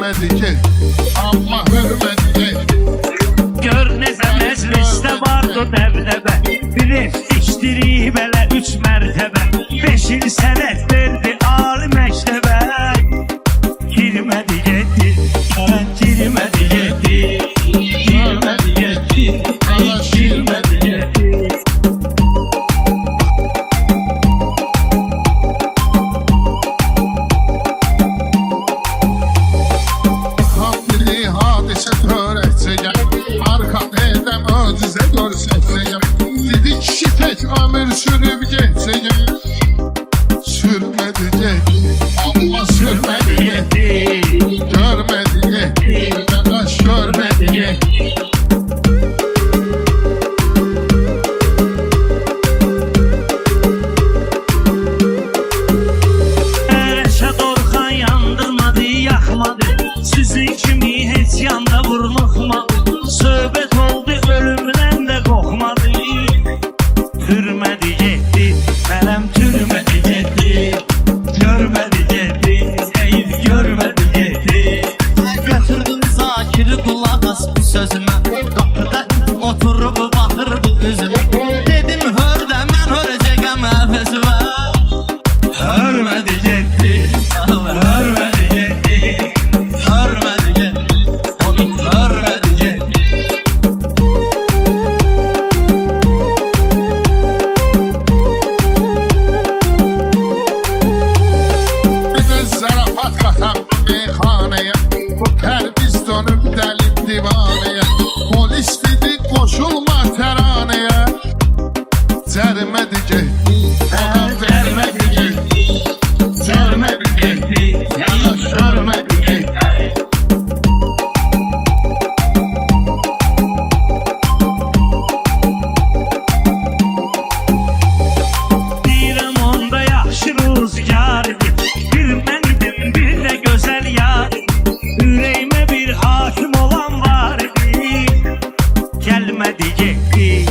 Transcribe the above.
görmədi ki, amma hörmədi ki. Gör necə məclisdə vardı dəbdəbə, bir ev dikdirib elə 3 mərtəbə, 5 il sənət verdi ali məktəbə. Girmədi getdi, gələn girmədi getdi, girmədi getdi, girmədi getdi. Hamili hadisə törətcəyəm, arxam edəm özüzə görsətcəyəm. Dedi kişi tək ömür sürüb geçəcəyəm. Sürmədi getdi, amma sürmədi getdi. Görmədi getdi, qardaş görmədi getdi. Rəşad Orxan yandırmadı, yaxmadı, sizin kimi heç yanda vurnuxmadı. Söhbət oldu, ölümdən də qorxmadı. Türmədi getdi, mələm türmədi getdi. Görmədi getdi, heyif görmədi getdi. Götürdüm Zakiri qulaq as bu sözümə, qapıda oturub baxırdı üzümə. Dedim hördə mən hörəcəkəm əfəzimə. Hörmədi getdi, hörmədi getdi, Hörmədi getdi, hörmədi getdi. Bir de zarafat katam meyhaneye, bu perdiz dönüp delip divaneye. Polis dedi koşulma teraneye. Cermedi getdi, adam vermedi getdi. Görmədi getdi, Yanaş görmedi getdi. deyirəm onda yaxşı rüzgardır. Bir məndim, bir də gözəl yar. Ürəyimə bir hakim olan var idi. Gəlmədi getdi,